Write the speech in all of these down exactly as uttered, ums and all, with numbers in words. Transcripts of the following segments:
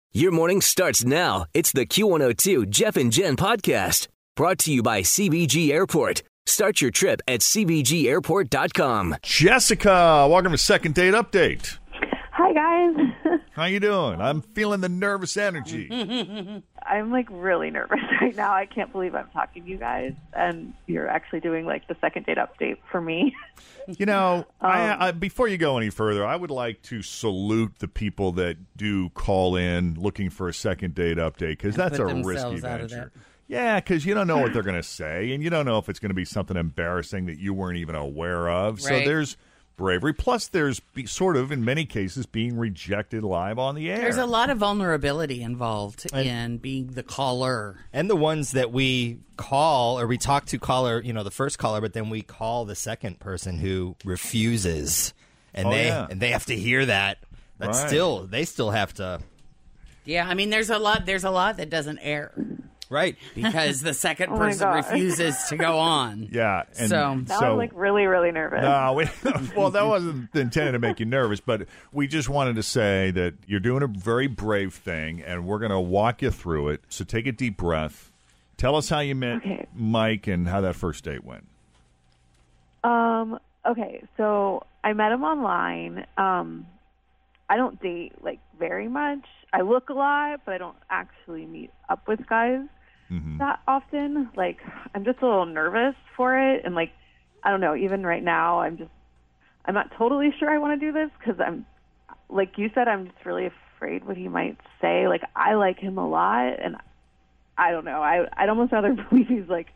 Your morning starts now. It's the Q one oh two Jeff and Jen podcast brought to you by C B G Airport. Start your trip at C B G airport dot com. Jessica, welcome to Second Date Update. Hi, guys. How you doing? I'm feeling the nervous energy. I'm, like, really nervous right now. I can't believe I'm talking to you guys, and you're actually doing, like, the Second Date Update for me. You know, um, I, I, before you go any further, I would like to salute the people that do call in looking for a Second Date Update, because that's a risky venture. Yeah, because you don't know what they're going to say, and you don't know if it's going to be something embarrassing that you weren't even aware of. Right. So there's bravery. Plus, there's be, sort of, in many cases, being rejected live on the air. There's a lot of vulnerability involved and, in being the caller. And the ones that we call, or we talk to caller, you know, the first caller, but then we call the second person who refuses. And oh, they yeah. and they have to hear that. That's right. still, they still have to. Yeah, I mean, there's a lot, there's a lot that doesn't air. Right. Because the second oh person refuses to go on. Yeah. And so now so, I'm like really, really nervous. No, we, well, that wasn't intended to make you nervous, but we just wanted to say that you're doing a very brave thing, and we're going to walk you through it. So take a deep breath. Tell us how you met okay. Mike and how that first date went. Um. Okay, so I met him online. Um, I don't date, like, very much. I look a lot, but I don't actually meet up with guys. Mm-hmm. That often. Like, I'm just a little nervous for it, and, like, I don't know, even right now, I'm just, I'm not totally sure I want to do this, because I'm, like you said, I'm just really afraid what he might say. Like, I like him a lot, and I don't know, I, I'd almost rather believe he's, like,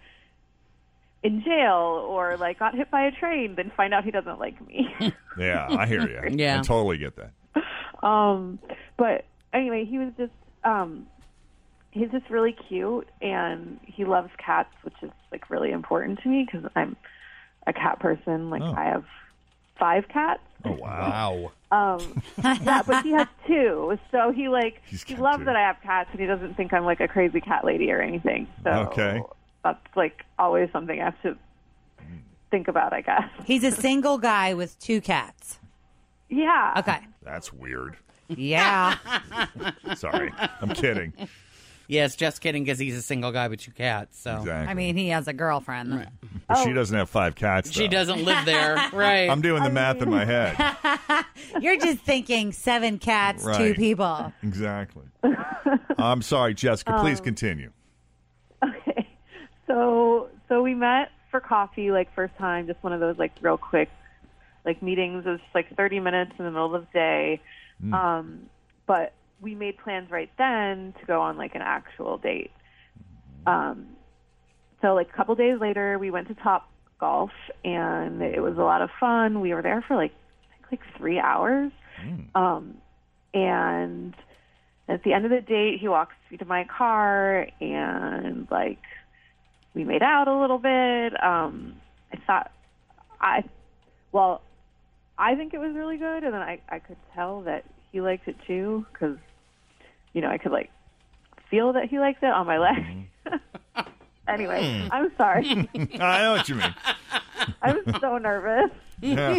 in jail or, like, got hit by a train than find out he doesn't like me. Yeah, I hear you. Yeah. I totally get that. Um, but anyway, he was just, um, he's just really cute, and he loves cats, which is, like, really important to me because I'm a cat person. Like, oh. I have five cats. Oh, wow. Wow. Um, yeah, but he has two. So he, like, He's he got loves two. that I have cats, and he doesn't think I'm, like, a crazy cat lady or anything. So Okay. that's, like, always something I have to think about, I guess. He's a single guy with two cats. Yeah. Okay. That's weird. Yeah. Sorry. I'm kidding. Yes, just kidding, because he's a single guy with two cats. So Exactly. I mean, he has a girlfriend. Right. But Oh. she doesn't have five cats, She though. doesn't live there. Right. I'm doing the math in my head. You're just thinking seven cats, Right. two people. Exactly. I'm sorry, Jessica. Please Um, continue. Okay. So so we met for coffee, like, first time, just one of those, like, real quick, like, meetings. It was just, like, thirty minutes in the middle of the day. Mm. Um, but we made plans right then to go on, like, an actual date. Um, so, like, a couple days later, we went to Top Golf, and it was a lot of fun. We were there for, like, I think, like, three hours. Mm. Um, and at the end of the date, he walks me to my car, and, like, we made out a little bit. Um, I thought, I, well, I think it was really good, and then I, I could tell that he liked it too, because, you know, I could, like, feel that he liked it on my leg. Mm-hmm. Anyway, I'm sorry. I know what you mean. I'm so nervous. Yeah.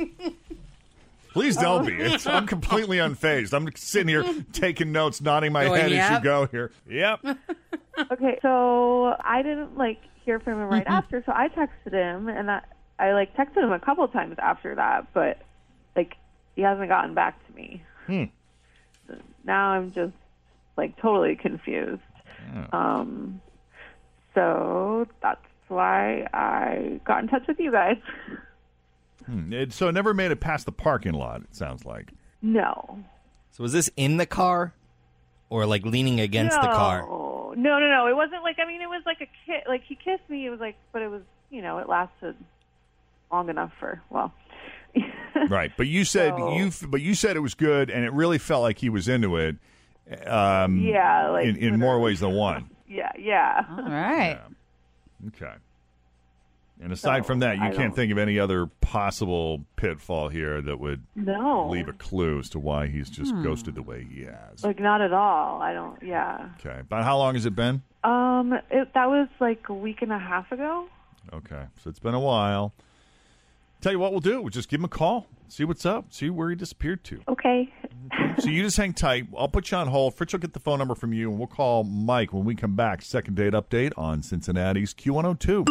Please don't be. It's, I'm completely unfazed. I'm sitting here taking notes, nodding my Going, head as you yep. go here. Yep. Okay, so I didn't, like, hear from him right after, so I texted him, and I, I, like, texted him a couple times after that, but, like, he hasn't gotten back to me. Hmm. So now I'm just, like, totally confused. Yeah. Um, so that's why I got in touch with you guys. Hmm. It, so it never made it past the parking lot, it sounds like. No. So was this in the car or, like, leaning against no. the car? No, no, no. It wasn't like, I mean, it was like a kiss. Like, he kissed me. It was like, but it was, you know, it lasted long enough for, well. Right. But you said So- you but you said it was good, and it really felt like he was into it. Um, Yeah, like, in, in more literally. ways than one. Yeah, yeah. All right. Yeah. Okay. And aside So, from that, you I can't don't- think of any other possible pitfall here that would No. leave a clue as to why he's just ghosted the way he has. Like, not at all. I don't, yeah. Okay. About how long has it been? Um, it, that was like a week and a half ago. Okay. So it's been a while. Tell you what we'll do. We'll just give him a call. See what's up. See where he disappeared to. Okay. So you just hang tight. I'll put you on hold. Fritz will get the phone number from you, and we'll call Mike when we come back. Second date update on Cincinnati's Q one oh two.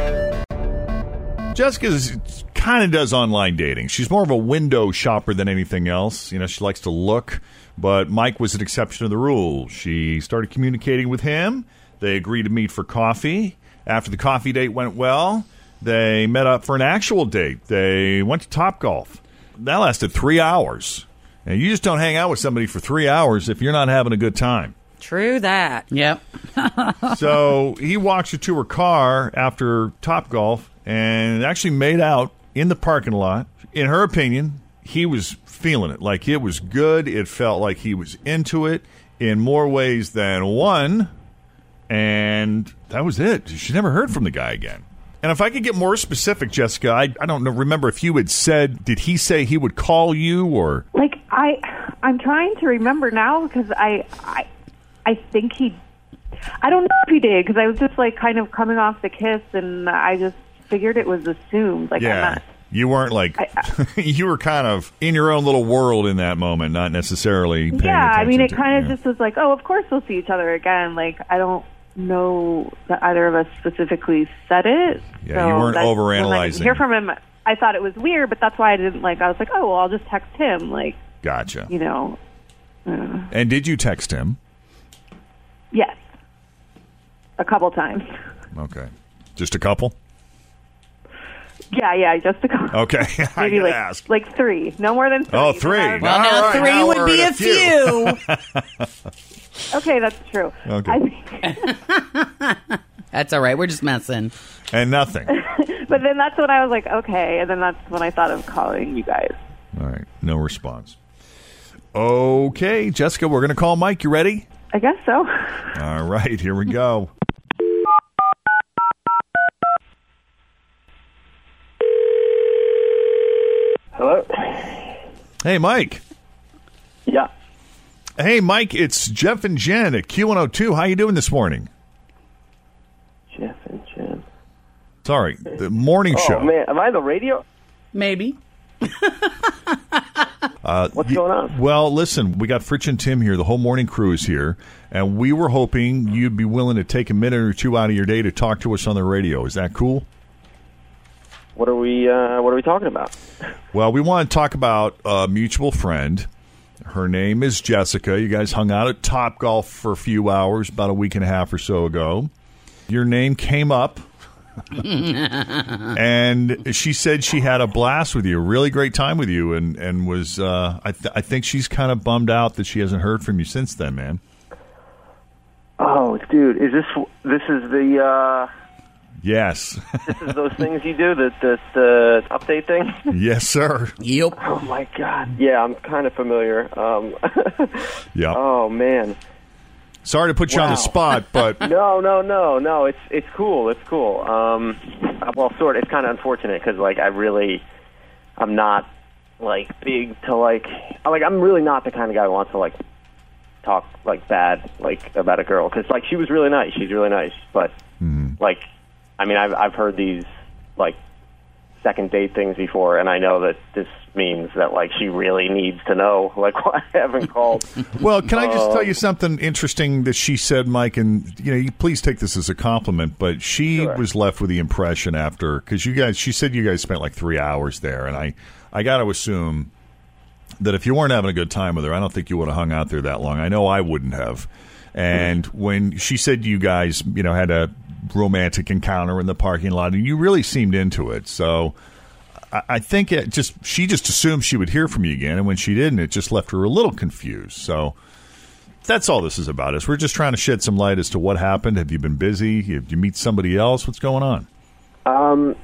Jessica kind of does online dating. She's more of a window shopper than anything else. You know, she likes to look, but Mike was an exception to the rule. She started communicating with him. They agreed to meet for coffee. After the coffee date went well, they met up for an actual date. They went to Topgolf. That lasted three hours. And you just don't hang out with somebody for three hours if you're not having a good time. True that. Yep. So he walks her to her car after Topgolf and actually made out in the parking lot. In her opinion, he was feeling it. Like, it was good. It felt like he was into it in more ways than one. And that was it. She never heard from the guy again. And if I could get more specific, Jessica, I, I don't know, remember if you had said, did he say he would call you or? Like, I, I'm trying to remember now because I, I, I think he, I don't know if he did because I was just like kind of coming off the kiss and I just figured it was assumed. Like, yeah. I'm not, you weren't like, I, I, you were kind of in your own little world in that moment, not necessarily paying yeah, attention I mean, it to, kind of yeah. just was like, oh, of course we'll see each other again. Like, I don't know that either of us specifically said it. Yeah, so you weren't that's- overanalyzing. When I didn't hear from him, I thought it was weird, but that's why I didn't, like, I was like, oh, well, I'll just text him. Like, Gotcha. you know. Uh, And did you text him? yes. A couple times. Okay. Just a couple? Yeah, yeah, just a couple. Okay. I Maybe can like, ask. like three. No more than three. Oh, three. But I was- Well, All now right, three now would we're be at a few. Okay, that's true. Okay. I think, That's all right. We're just messing. And nothing. but then that's when I was like, okay, and then that's when I thought of calling you guys. All right. No response. Okay, Jessica, we're going to call Mike. You ready? I guess so. All right. Here we go. Hello? Hey, Mike. Yeah. Hey, Mike. It's Jeff and Jen at Q one oh two. How you doing this morning? Jeff and Jen. Sorry, the morning Oh, show. man. Am I on the radio? Maybe. Uh, What's y- going on? Well, listen, we got Fritz and Tim here. The whole morning crew is here, and we were hoping you'd be willing to take a minute or two out of your day to talk to us on the radio. Is that cool? What are we uh, What are we talking about? Well, we want to talk about a mutual friend. Her name is Jessica. You guys hung out at Topgolf for a few hours about a week and a half or so ago. Your name came up, and she said she had a blast with you, a really great time with you, and, and was, uh, I, th- I think she's kind of bummed out that she hasn't heard from you since then, man. Oh, dude, is this this is the uh, Yes. this is those things you do, the the, the update thing? Yes, sir. Yep. Oh my God! Yeah, I'm kind of familiar. Um, Yeah. oh man. Sorry to put you on the Wow. spot, but No, no, no, no. It's it's cool. It's cool. Um, well, sort of. It's kind of unfortunate because like I really, I'm not like big to like like I'm really not the kind of guy who wants to like talk like bad like about a girl because like she was really nice. She's really nice, but like I mean I've I've heard these like second date things before, and I know that this means that like she really needs to know like why I haven't called. well, can I just Uh, tell you something interesting that she said, Mike? And you know, you please take this as a compliment. But she Sure. was left with the impression after because you guys, she said you guys spent like three hours there, and I, I got to assume that if you weren't having a good time with her, I don't think you would have hung out there that long. I know I wouldn't have. And when she said you guys, you know, had a romantic encounter in the parking lot, and you really seemed into it, so. I think it just she just assumed she would hear from you again, and when she didn't, it just left her a little confused. So that's all this is about. Is we're just trying to shed some light as to what happened. Have you been busy? Did you meet somebody else? What's going on? Um.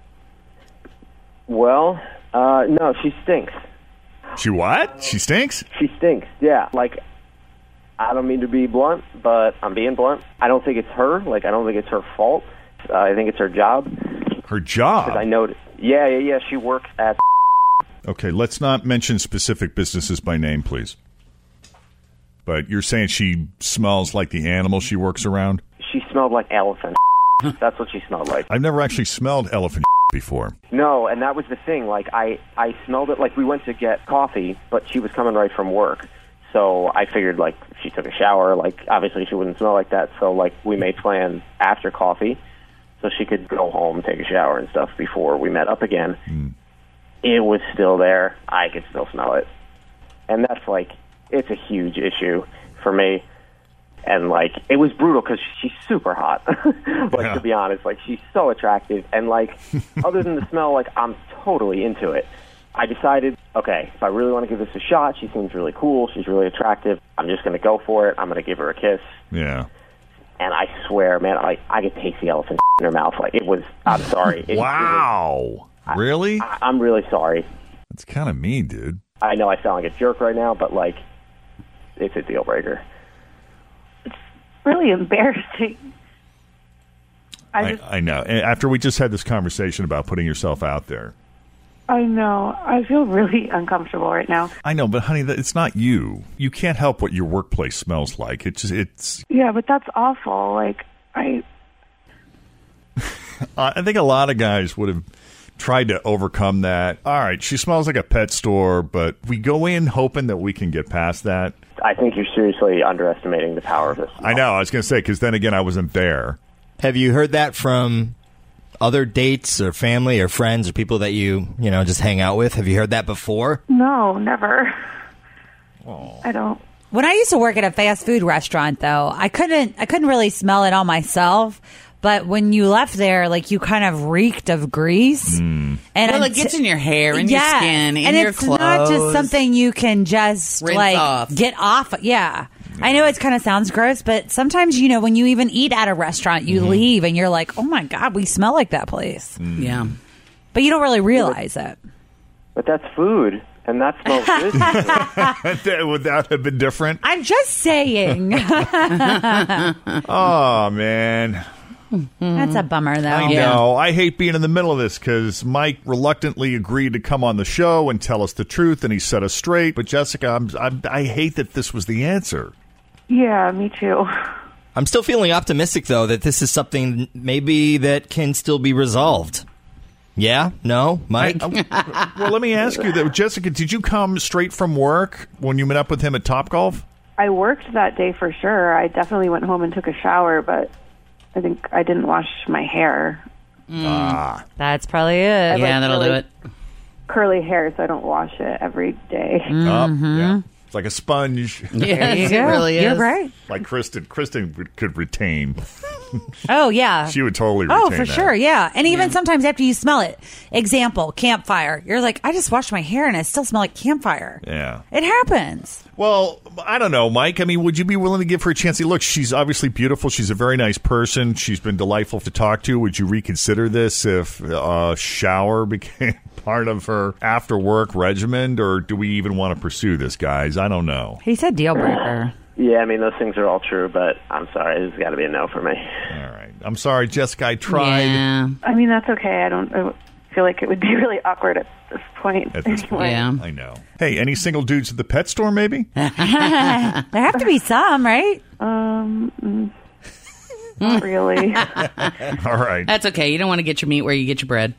Well, uh, no, she stinks. She what? She stinks? She stinks. Yeah, like I don't mean to be blunt, but I'm being blunt. I don't think it's her. Like I don't think it's her fault. Uh, I think it's her job. Her job? 'Cause I know. Yeah, yeah, yeah. She works at. Okay, let's not mention specific businesses by name, please. But you're saying she smells like the animal she works around? She smelled like elephant. That's what she smelled like. I've never actually smelled elephant. before. No, and that was the thing. Like, I, I smelled it. Like, we went to get coffee, but she was coming right from work. So I figured, like, if she took a shower, like, obviously she wouldn't smell like that. So, like, we made plans after coffee so she could go home, take a shower and stuff before we met up again. Mm. It was still there. I could still smell it. And that's, like, it's a huge issue for me. And, like, it was brutal because she's super hot. like, yeah. to be honest, like, she's so attractive. And, like, other than the smell, like, I'm totally into it. I decided, okay, if I really want to give this a shot, she seems really cool, she's really attractive, I'm just going to go for it, I'm going to give her a kiss. Yeah. And I swear, man, I, I could taste the elephant in her mouth. Like, it was, I'm sorry. It, wow. It was, really? I, I'm really sorry. That's kind of mean, dude. I know I sound like a jerk right now, but, like, it's a deal breaker. It's really embarrassing. I, just, I, I know. After we just had this conversation about putting yourself out there. I know. I feel really uncomfortable right now. I know, but honey, it's not you. You can't help what your workplace smells like. It's just, it's. Yeah, but that's awful. Like, I. I think a lot of guys would have tried to overcome that. All right, she smells like a pet store, but we go in hoping that we can get past that. I think you're seriously underestimating the power of this. I know. I was going to say, because then again, I wasn't there. Have you heard that from other dates or family or friends or people that you, you know, just hang out with? Have you heard that before? No, never. Oh. I don't. When I used to work at a fast food restaurant, though, I couldn't I couldn't really smell it on myself. But when you left there, like, you kind of reeked of grease. Mm. And well, it gets in your hair and yeah, your skin and, and your it's clothes. not just something you can just, Rinse like, off. get off. Yeah. I know it kind of sounds gross, but sometimes, you know, when you even eat at a restaurant, you mm-hmm. leave and you're like, oh, my God, we smell like that place. Mm. Yeah. But you don't really realize yeah, but, it. But that's food, and that smells good. Would that have been different? I'm just saying. Oh, man. That's a bummer, though. I yeah. know. I hate being in the middle of this because Mike reluctantly agreed to come on the show and tell us the truth, and he set us straight. But, Jessica, I'm, I'm, I hate that this was the answer. Yeah, me too. I'm still feeling optimistic, though, that this is something maybe that can still be resolved. Yeah? No? Mike? I, I, well, let me ask you, though, Jessica, did you come straight from work when you met up with him at Topgolf? I worked that day for sure. I definitely went home and took a shower, but I think I didn't wash my hair. Mm. Ah. That's probably it. Yeah, like that'll curly, do it. Curly hair, so I don't wash it every day. Mm-hmm. Oh, yeah. It's like a sponge. Yeah, you it go. really is. You're right. Like Kristen. Kristen could retain. Oh, yeah. She would totally retain Oh, for that. sure, yeah. And even Yeah. sometimes after you smell it, example, campfire. You're like, I just washed my hair and I still smell like campfire. Yeah. It happens. Well, I don't know, Mike. I mean, would you be willing to give her a chance? Look, she's obviously beautiful. She's a very nice person. She's been delightful to talk to. Would you reconsider this if a uh, shower became part of her after-work regimen, or do we even want to pursue this, guys? I don't know. He said deal breaker. Yeah, I mean, those things are all true, but I'm sorry. This has got to be a no for me. All right. I'm sorry, Jessica. I tried. Yeah. I mean, that's okay. I don't I feel like it would be really awkward at this point. At this point. Yeah. I know. Hey, any single dudes at the pet store, maybe? There have to be some, right? Um, mm, not really. All right. That's okay. You don't want to get your meat where you get your bread.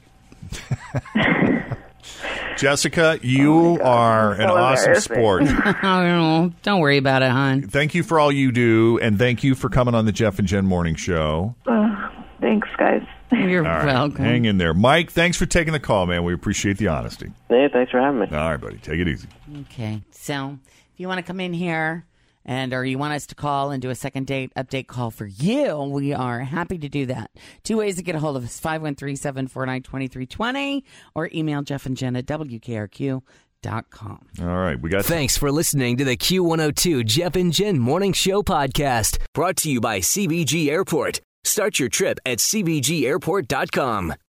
Jessica, you Oh are an so awesome sport. Oh, don't worry about it, hon. Thank you for all you do, and thank you for coming on the Jeff and Jen Morning Show. Uh, thanks, guys. You're All right. welcome. Hang in there. Mike, thanks for taking the call, man. We appreciate the honesty. Hey, thanks for having me. All right, buddy. Take it easy. Okay. So if you want to come in here and or you want us to call and do a second date update call for you, we are happy to do that. Two ways to get a hold of us, five one three, seven four nine, two three two zero or email Jeff and Jen at W K R Q dot com. All right. We got Thanks for listening to the Q one oh two Jeff and Jen Morning Show podcast, brought to you by C B G Airport. Start your trip at C B G airport dot com.